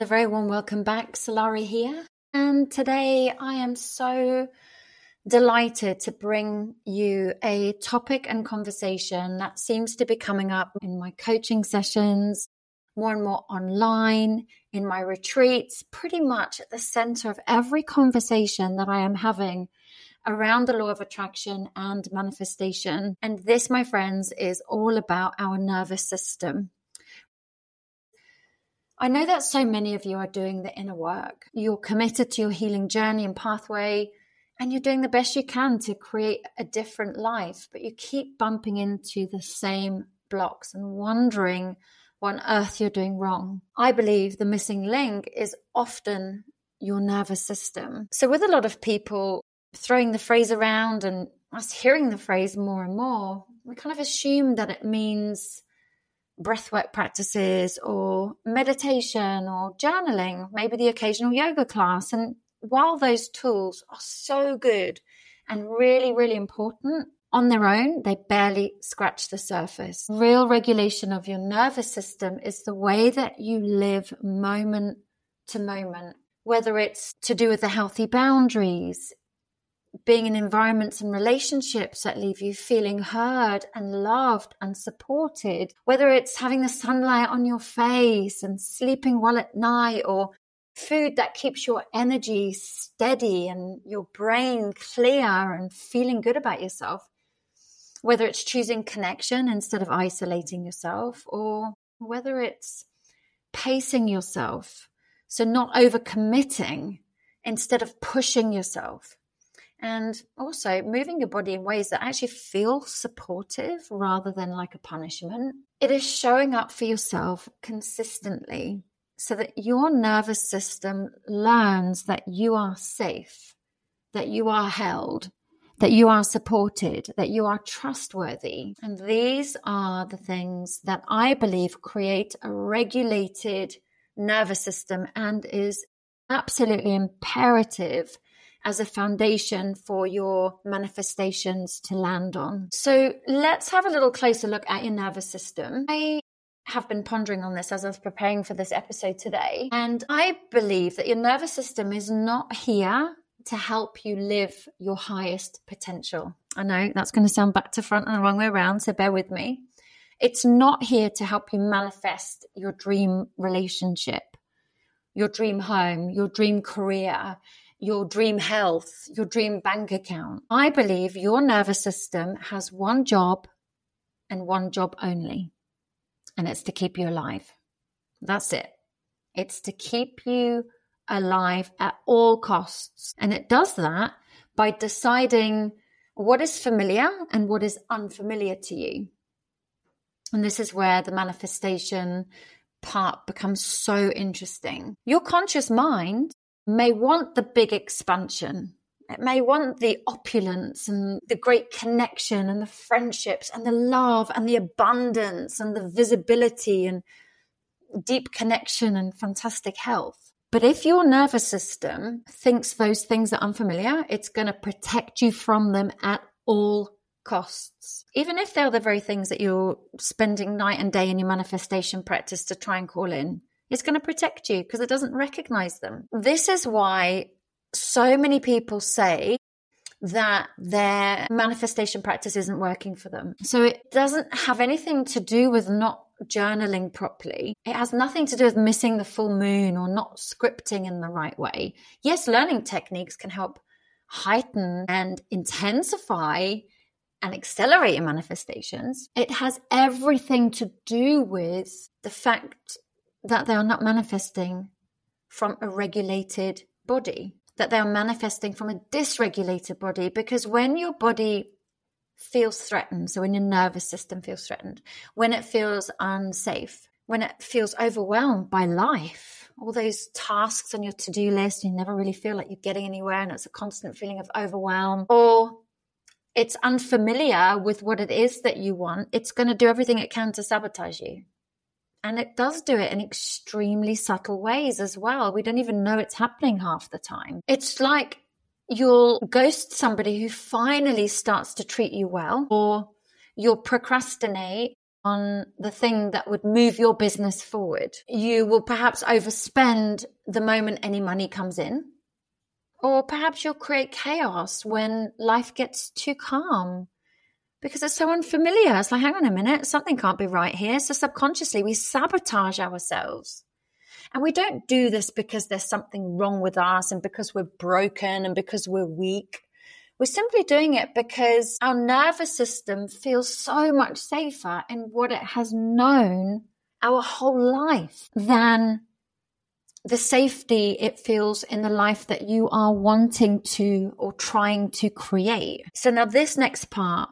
A very warm welcome back, Solari here. And today I am so delighted to bring you a topic and conversation that seems to be coming up in my coaching sessions, more and more online, in my retreats, pretty much at the center of every conversation that I am having around the law of attraction and manifestation. And this, my friends, is all about our nervous system. I know that so many of you are doing the inner work. You're committed to your healing journey and pathway, and you're doing the best you can to create a different life, but you keep bumping into the same blocks and wondering what on earth you're doing wrong. I believe the missing link is often your nervous system. So with a lot of people throwing the phrase around and us hearing the phrase more and more, we kind of assume that it means breathwork practices or meditation or journaling, maybe the occasional yoga class. And while those tools are so good and really, really important on their own, they barely scratch the surface. Real regulation of your nervous system is the way that you live moment to moment, whether it's to do with the healthy boundaries, being in environments and relationships that leave you feeling heard and loved and supported, whether it's having the sunlight on your face and sleeping well at night, or food that keeps your energy steady and your brain clear and feeling good about yourself, whether it's choosing connection instead of isolating yourself, or whether it's pacing yourself, so not overcommitting instead of pushing yourself. And also moving your body in ways that actually feel supportive rather than like a punishment. It is showing up for yourself consistently so that your nervous system learns that you are safe, that you are held, that you are supported, that you are trustworthy. And these are the things that I believe create a regulated nervous system and is absolutely imperative as a foundation for your manifestations to land on. So let's have a little closer look at your nervous system. I have been pondering on this as I was preparing for this episode today, and I believe that your nervous system is not here to help you live your highest potential. I know that's going to sound back to front and the wrong way around, so bear with me. It's not here to help you manifest your dream relationship, your dream home, your dream career, your dream health, your dream bank account. I believe your nervous system has one job and one job only, and it's to keep you alive. That's it. It's to keep you alive at all costs. And it does that by deciding what is familiar and what is unfamiliar to you. And this is where the manifestation part becomes so interesting. Your conscious mind may want the big expansion. It may want the opulence and the great connection and the friendships and the love and the abundance and the visibility and deep connection and fantastic health. But if your nervous system thinks those things are unfamiliar, it's going to protect you from them at all costs. Even if they're the very things that you're spending night and day in your manifestation practice to try and call in, it's going to protect you because it doesn't recognize them. This is why so many people say that their manifestation practice isn't working for them. So it doesn't have anything to do with not journaling properly. It has nothing to do with missing the full moon or not scripting in the right way. Yes, learning techniques can help heighten and intensify and accelerate your manifestations. It has everything to do with the fact that they are not manifesting from a regulated body, that they are manifesting from a dysregulated body. Because when your body feels threatened, so when your nervous system feels threatened, when it feels unsafe, when it feels overwhelmed by life, all those tasks on your to-do list, you never really feel like you're getting anywhere and it's a constant feeling of overwhelm, or it's unfamiliar with what it is that you want, it's going to do everything it can to sabotage you. And it does do it in extremely subtle ways as well. We don't even know it's happening half the time. It's like you'll ghost somebody who finally starts to treat you well, or you'll procrastinate on the thing that would move your business forward. You will perhaps overspend the moment any money comes in, or perhaps you'll create chaos when life gets too calm because it's so unfamiliar. It's like, hang on a minute, something can't be right here. So subconsciously we sabotage ourselves. And we don't do this because there's something wrong with us and because we're broken and because we're weak. We're simply doing it because our nervous system feels so much safer in what it has known our whole life than the safety it feels in the life that you are wanting to or trying to create. So now this next part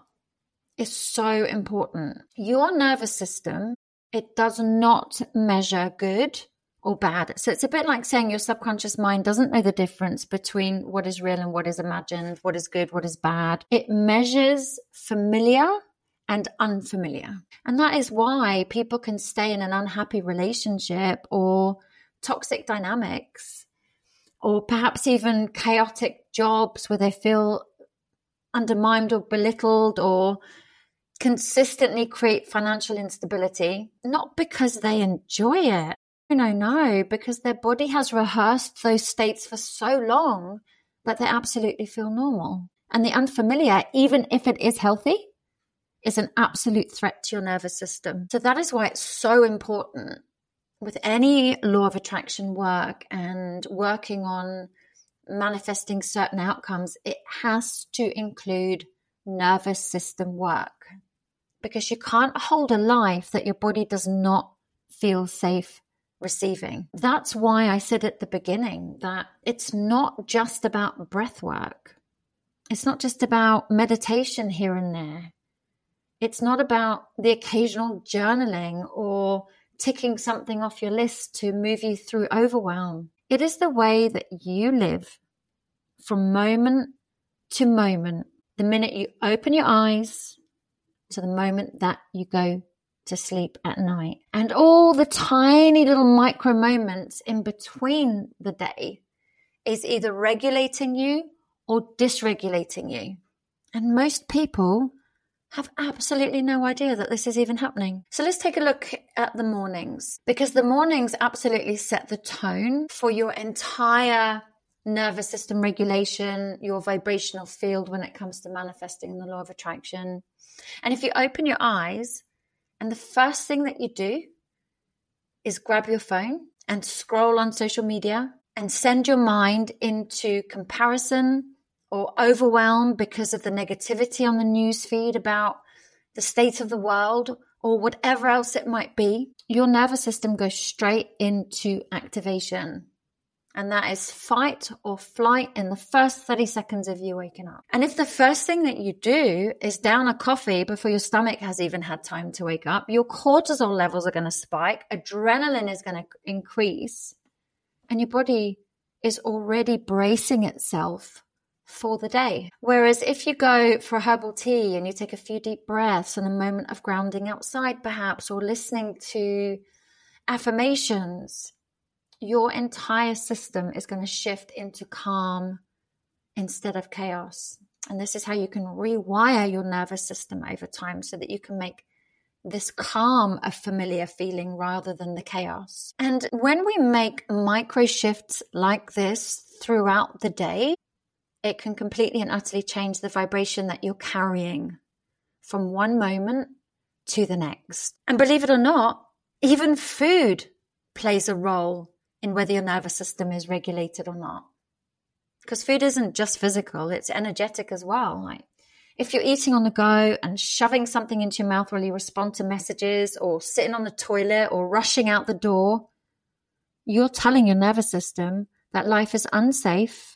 is so important. Your nervous system, it does not measure good or bad. So it's a bit like saying your subconscious mind doesn't know the difference between what is real and what is imagined, what is good, what is bad. It measures familiar and unfamiliar. And that is why people can stay in an unhappy relationship or toxic dynamics, or perhaps even chaotic jobs where they feel undermined or belittled, or consistently create financial instability, not because they enjoy it. No, because their body has rehearsed those states for so long that they absolutely feel normal. And the unfamiliar, even if it is healthy, is an absolute threat to your nervous system. So that is why it's so important with any law of attraction work and working on manifesting certain outcomes, it has to include nervous system work, because you can't hold a life that your body does not feel safe receiving. That's why I said at the beginning that it's not just about breath work. It's not just about meditation here and there. It's not about the occasional journaling or ticking something off your list to move you through overwhelm. It is the way that you live from moment to moment, the minute you open your eyes to the moment that you go to sleep at night. And all the tiny little micro moments in between the day is either regulating you or dysregulating you. And most people have absolutely no idea that this is even happening. So let's take a look at the mornings, because the mornings absolutely set the tone for your entire nervous system regulation, your vibrational field when it comes to manifesting the law of attraction. And if you open your eyes and the first thing that you do is grab your phone and scroll on social media and send your mind into comparison or overwhelm because of the negativity on the news feed about the state of the world or whatever else it might be, your nervous system goes straight into activation. And that is fight or flight in the first 30 seconds of you waking up. And if the first thing that you do is down a coffee before your stomach has even had time to wake up, your cortisol levels are going to spike, adrenaline is going to increase, and your body is already bracing itself for the day. Whereas if you go for a herbal tea and you take a few deep breaths and a moment of grounding outside perhaps, or listening to affirmations, your entire system is going to shift into calm instead of chaos. And this is how you can rewire your nervous system over time so that you can make this calm a familiar feeling rather than the chaos. And when we make micro shifts like this throughout the day, it can completely and utterly change the vibration that you're carrying from one moment to the next. And believe it or not, even food plays a role in whether your nervous system is regulated or not. Because food isn't just physical, it's energetic as well. Like if you're eating on the go and shoving something into your mouth while you respond to messages, or sitting on the toilet or rushing out the door, you're telling your nervous system that life is unsafe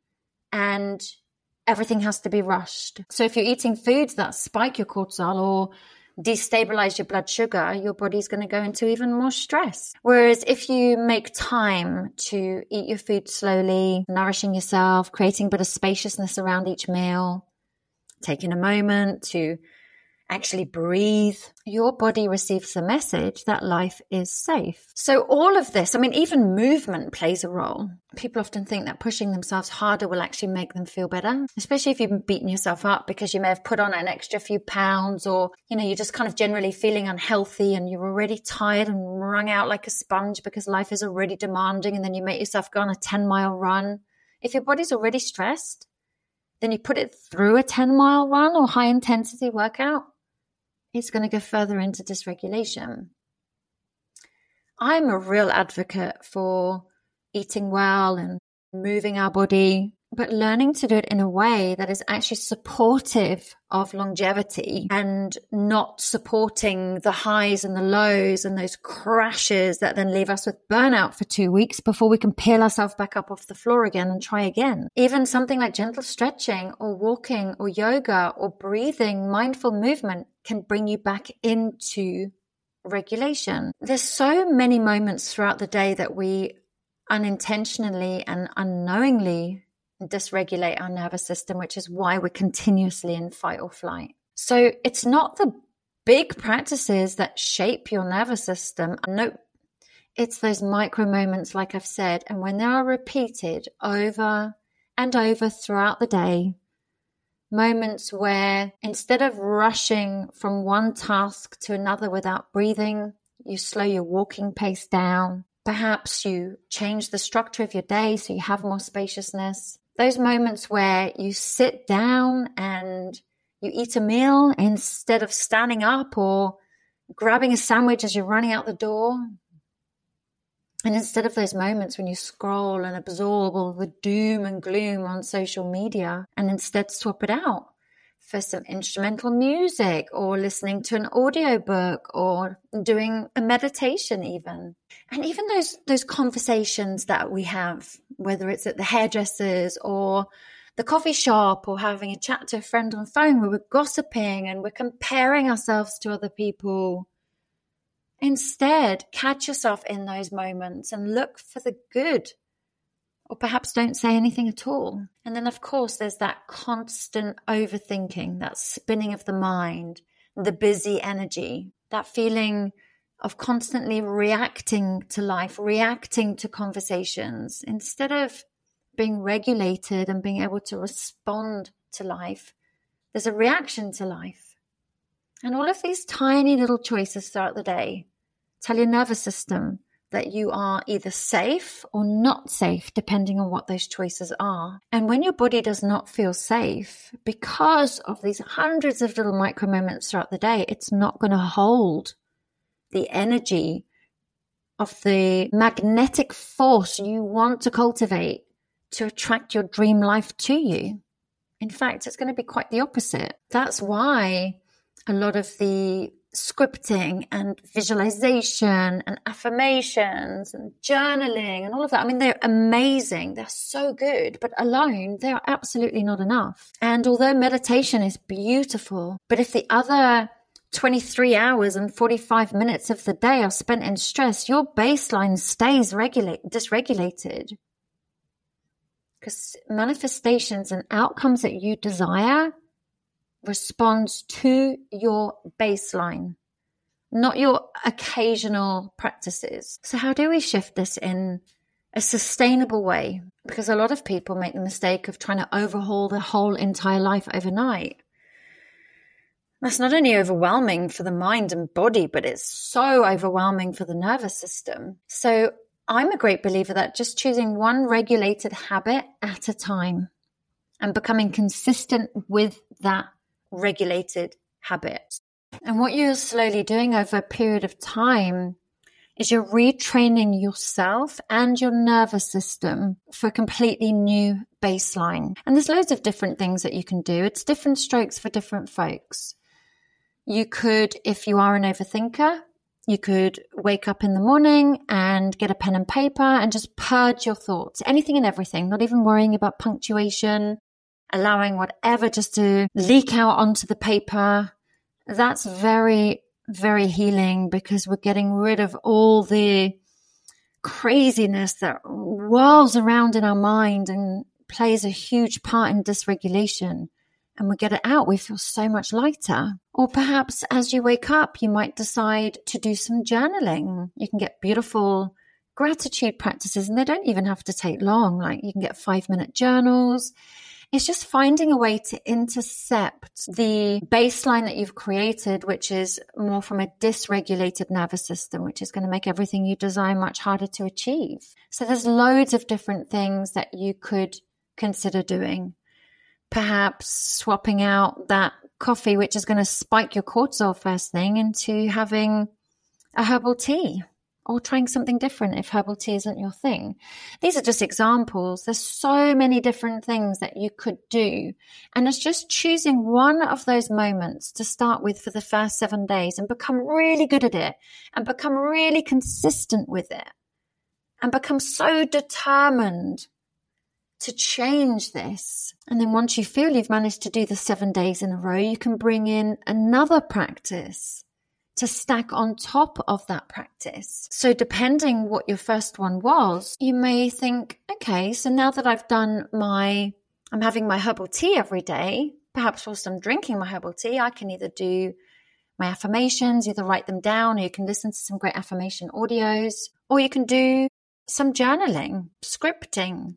and everything has to be rushed. So if you're eating foods that spike your cortisol or destabilize your blood sugar, your body's going to go into even more stress. Whereas if you make time to eat your food slowly, nourishing yourself, creating a bit of spaciousness around each meal, taking a moment to actually breathe, your body receives the message that life is safe. So all of this, I mean, even movement plays a role. People often think that pushing themselves harder will actually make them feel better, especially if you've been beating yourself up because you may have put on an extra few pounds, or, you're just kind of generally feeling unhealthy and you're already tired and wrung out like a sponge because life is already demanding, and then you make yourself go on a 10-mile run. If your body's already stressed, then you put it through a 10-mile run or high intensity workout, it's going to go further into dysregulation. I'm a real advocate for eating well and moving our body, but learning to do it in a way that is actually supportive of longevity and not supporting the highs and the lows and those crashes that then leave us with burnout for 2 weeks before we can peel ourselves back up off the floor again and try again. Even something like gentle stretching or walking or yoga or breathing, mindful movement can bring you back into regulation. There's so many moments throughout the day that we unintentionally and unknowingly dysregulate our nervous system, which is why we're continuously in fight or flight. So it's not the big practices that shape your nervous system. No, it's those micro moments, like I've said, and when they are repeated over and over throughout the day, moments where instead of rushing from one task to another without breathing, you slow your walking pace down. Perhaps you change the structure of your day so you have more spaciousness. Those moments where you sit down and you eat a meal instead of standing up or grabbing a sandwich as you're running out the door. And instead of those moments when you scroll and absorb all the doom and gloom on social media, and instead swap it out for some instrumental music or listening to an audiobook or doing a meditation even. And even those conversations that we have, whether it's at the hairdressers or the coffee shop or having a chat to a friend on the phone where we're gossiping and we're comparing ourselves to other people. Instead, catch yourself in those moments and look for the good. Or perhaps don't say anything at all. And then, of course, there's that constant overthinking, that spinning of the mind, the busy energy, that feeling of constantly reacting to life, reacting to conversations. Instead of being regulated and being able to respond to life, there's a reaction to life. And all of these tiny little choices throughout the day tell your nervous system that you are either safe or not safe, depending on what those choices are. And when your body does not feel safe, because of these hundreds of little micro moments throughout the day, it's not going to hold the energy of the magnetic force you want to cultivate to attract your dream life to you. In fact, it's going to be quite the opposite. That's why a lot of the scripting and visualization and affirmations and journaling and all of that, I mean, they're amazing. They're so good, but alone, they are absolutely not enough. And although meditation is beautiful, but if the other 23 hours and 45 minutes of the day are spent in stress, your baseline stays dysregulated. Because manifestations and outcomes that you desire responds to your baseline, not your occasional practices. So how do we shift this in a sustainable way? Because a lot of people make the mistake of trying to overhaul their whole entire life overnight. That's not only overwhelming for the mind and body, but it's so overwhelming for the nervous system. So I'm a great believer that just choosing one regulated habit at a time and becoming consistent with that regulated habit. And what you're slowly doing over a period of time is you're retraining yourself and your nervous system for a completely new baseline. And there's loads of different things that you can do. It's different strokes for different folks. You could, if you are an overthinker, you could wake up in the morning and get a pen and paper and just purge your thoughts, anything and everything, not even worrying about punctuation, allowing whatever just to leak out onto the paper. That's very, very healing because we're getting rid of all the craziness that whirls around in our mind and plays a huge part in dysregulation. and we get it out, we feel so much lighter. Or perhaps as you wake up, you might decide to do some journaling. You can get beautiful gratitude practices, and they don't even have to take long. Like you can get 5-minute journals. It's just finding a way to intercept the baseline that you've created, which is more from a dysregulated nervous system, which is going to make everything you desire much harder to achieve. So there's loads of different things that you could consider doing. Perhaps swapping out that coffee, which is going to spike your cortisol first thing, into having a herbal tea. Or trying something different if herbal tea isn't your thing. These are just examples. There's so many different things that you could do. And it's just choosing one of those moments to start with for the first 7 days and become really good at it and become really consistent with it and become so determined to change this. And then once you feel you've managed to do the 7 days in a row, you can bring in another practice to stack on top of that practice. So depending what your first one was, you may think, okay, so now that I'm having my herbal tea every day, perhaps whilst I'm drinking my herbal tea, I can either do my affirmations, either write them down, or you can listen to some great affirmation audios, or you can do some journaling, scripting,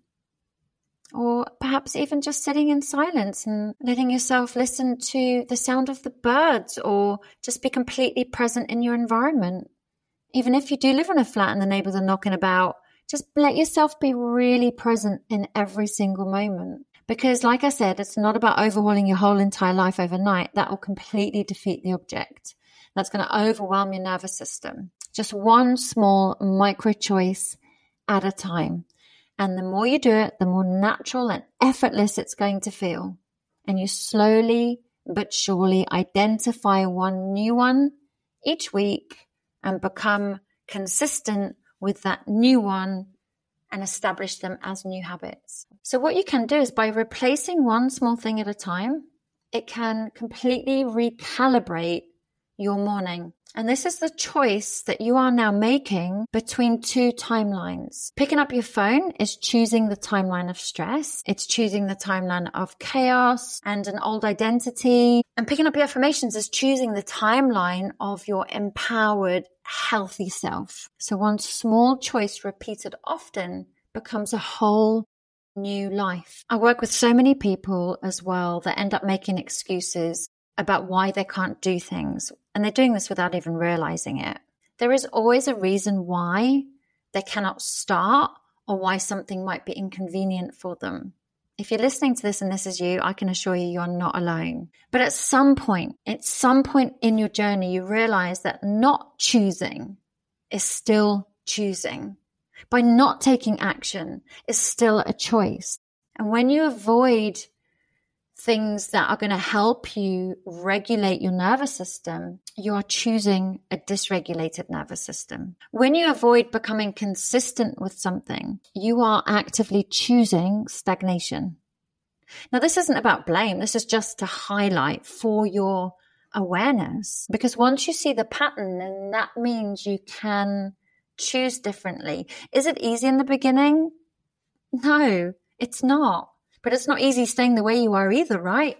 or perhaps even just sitting in silence and letting yourself listen to the sound of the birds, or just be completely present in your environment. Even if you do live in a flat and the neighbors are knocking about, just let yourself be really present in every single moment. Because like I said, it's not about overhauling your whole entire life overnight. That will completely defeat the object. That's going to overwhelm your nervous system. Just one small micro choice at a time. And the more you do it, the more natural and effortless it's going to feel. And you slowly but surely identify one new one each week and become consistent with that new one and establish them as new habits. So what you can do is, by replacing one small thing at a time, it can completely recalibrate your morning. And this is the choice that you are now making between two timelines. Picking up your phone is choosing the timeline of stress. It's choosing the timeline of chaos and an old identity. And picking up your affirmations is choosing the timeline of your empowered, healthy self. So one small choice repeated often becomes a whole new life. I work with so many people as well that end up making excuses about why they can't do things. And they're doing this without even realizing it. There is always a reason why they cannot start, or why something might be inconvenient for them. If you're listening to this and this is you, I can assure you, you're not alone. But at some point in your journey, you realize that not choosing is still choosing. By not taking action is still a choice. And when you avoid things that are going to help you regulate your nervous system, you are choosing a dysregulated nervous system. When you avoid becoming consistent with something, you are actively choosing stagnation. Now, this isn't about blame. This is just to highlight for your awareness, because once you see the pattern, then that means you can choose differently. Is it easy in the beginning? No, it's not. But it's not easy staying the way you are either, right?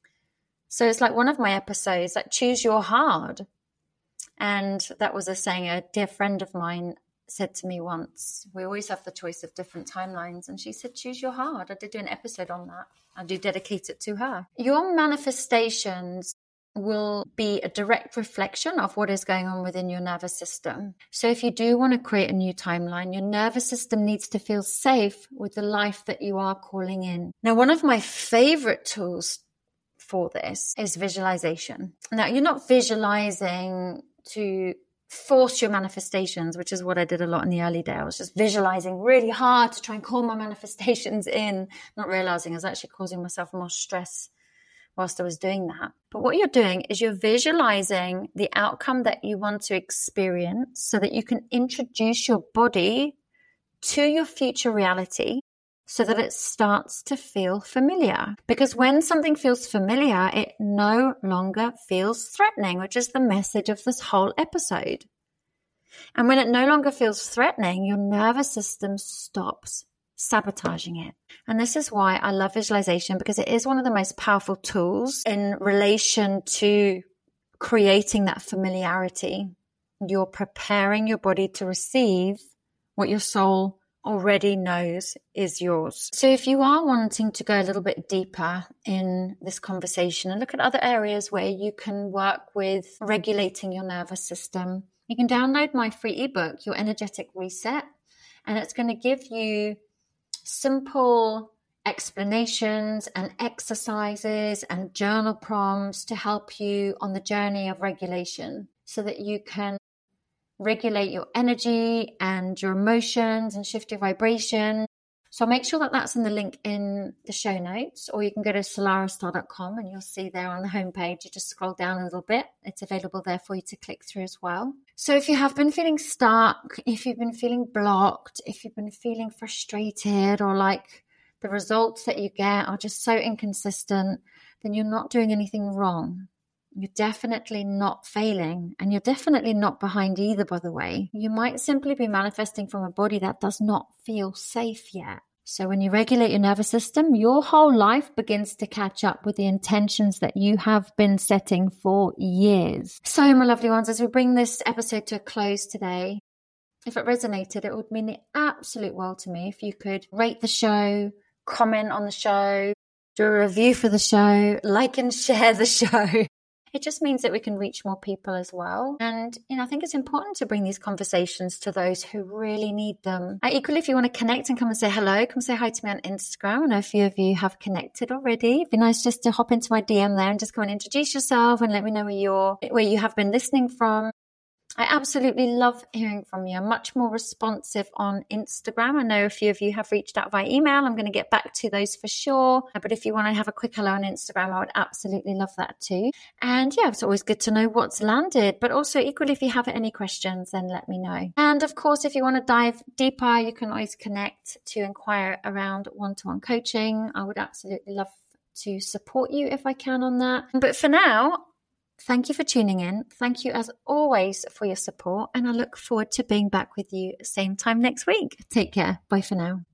So it's like one of my episodes, like choose your hard. And that was a saying a dear friend of mine said to me once. We always have the choice of different timelines. And she said, choose your hard. I did do an episode on that. I do dedicate it to her. Your manifestations will be a direct reflection of what is going on within your nervous system. So if you do want to create a new timeline, your nervous system needs to feel safe with the life that you are calling in. Now, one of my favorite tools for this is visualization. Now, you're not visualizing to force your manifestations, which is what I did a lot in the early days. I was just visualizing really hard to try and call my manifestations in, not realizing I was actually causing myself more stress whilst I was doing that. But what you're doing is you're visualizing the outcome that you want to experience so that you can introduce your body to your future reality so that it starts to feel familiar. Because when something feels familiar, it no longer feels threatening, which is the message of this whole episode. And when it no longer feels threatening, your nervous system stops sabotaging it. And this is why I love visualization, because it is one of the most powerful tools in relation to creating that familiarity. You're preparing your body to receive what your soul already knows is yours. So if you are wanting to go a little bit deeper in this conversation and look at other areas where you can work with regulating your nervous system, you can download my free ebook, Your Energetic Reset, and it's going to give you simple explanations and exercises and journal prompts to help you on the journey of regulation so that you can regulate your energy and your emotions and shift your vibration. So I'll make sure that that's in the link in the show notes, or you can go to solaristar.com and you'll see there on the homepage. You just scroll down a little bit. It's available there for you to click through as well. So if you have been feeling stuck, if you've been feeling blocked, if you've been feeling frustrated, or like the results that you get are just so inconsistent, then you're not doing anything wrong. You're definitely not failing, and you're definitely not behind either, by the way. You might simply be manifesting from a body that does not feel safe yet. So when you regulate your nervous system, your whole life begins to catch up with the intentions that you have been setting for years. So my lovely ones, as we bring this episode to a close today, if it resonated, it would mean the absolute world to me if you could rate the show, comment on the show, do a review for the show, like and share the show. It just means that we can reach more people as well. And, I think it's important to bring these conversations to those who really need them. Equally, if you want to connect and come and say hello, come say hi to me on Instagram. I know a few of you have connected already. It'd be nice just to hop into my DM there and just come and introduce yourself and let me know where you have been listening from. I absolutely love hearing from you. I'm much more responsive on Instagram. I know a few of you have reached out via email. I'm going to get back to those for sure. But if you want to have a quick hello on Instagram, I would absolutely love that too. And yeah, it's always good to know what's landed. But also equally, if you have any questions, then let me know. And of course, if you want to dive deeper, you can always connect to inquire around one-to-one coaching. I would absolutely love to support you if I can on that. But for now, thank you for tuning in. Thank you as always for your support. And I look forward to being back with you same time next week. Take care. Bye for now.